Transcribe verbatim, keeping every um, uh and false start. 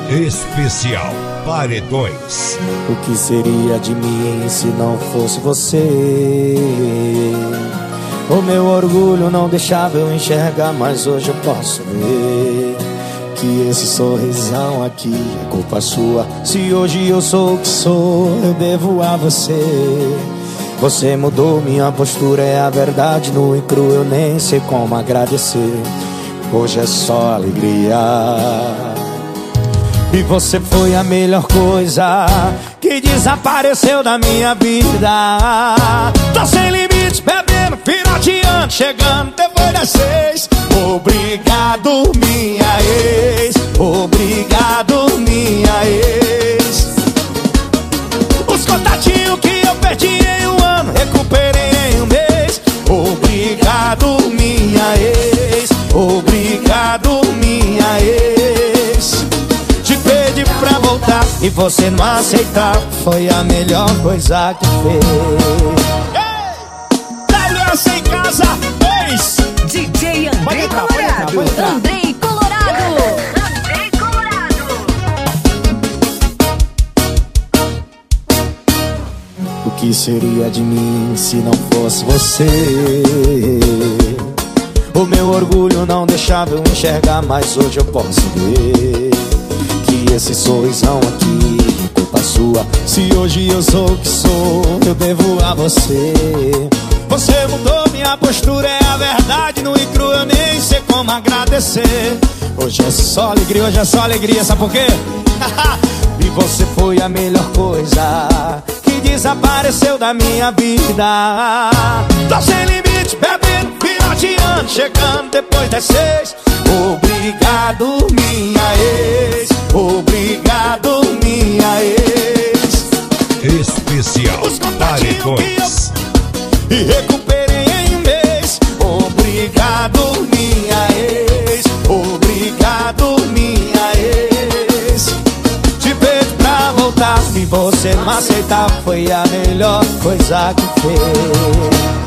Especial Paredões. O que seria de mim se não fosse você? O meu orgulho não deixava eu enxergar, mas hoje eu posso ver que esse sorrisão aqui é culpa sua. Se hoje eu sou o que sou, eu devo a você. Você mudou minha postura, é a verdade nua e crua, eu nem sei como agradecer. Hoje é só alegria. E você foi a melhor coisa que desapareceu da minha vida. Tô sem limites, bebendo, final de ano, chegando depois das seis. Obrigado, minha ex. Obrigado, minha ex. Os contatinhos que eu perdi em um ano, recuperei em um mês. Obrigado, minha ex. Obrigado, minha ex. Te pedi pra voltar e você não aceitar, foi a melhor coisa que fez. W S em casa, dois. D J Andrei Colorado. Andrei Colorado. Andrei Colorado. O que seria de mim se não fosse você? O meu orgulho não deixava eu enxergar, mas hoje eu posso ver que esse sorrisão aqui é culpa sua. Se hoje eu sou o que sou, eu devo a você. Você mudou minha postura, é a verdade nua e crua, eu nem sei como agradecer. Hoje é só alegria, hoje é só alegria, sabe por quê? E você foi a melhor coisa que desapareceu da minha vida. Tô sem limite, bebendo, final de ano, chegando depois das seis. Obrigado, minha ex. Obrigado, minha ex. Especial Paredões. E recuperei em um mês. Obrigado, minha ex. Obrigado, minha ex. Te pedi pra voltar e você não aceitar, foi a melhor coisa que fez.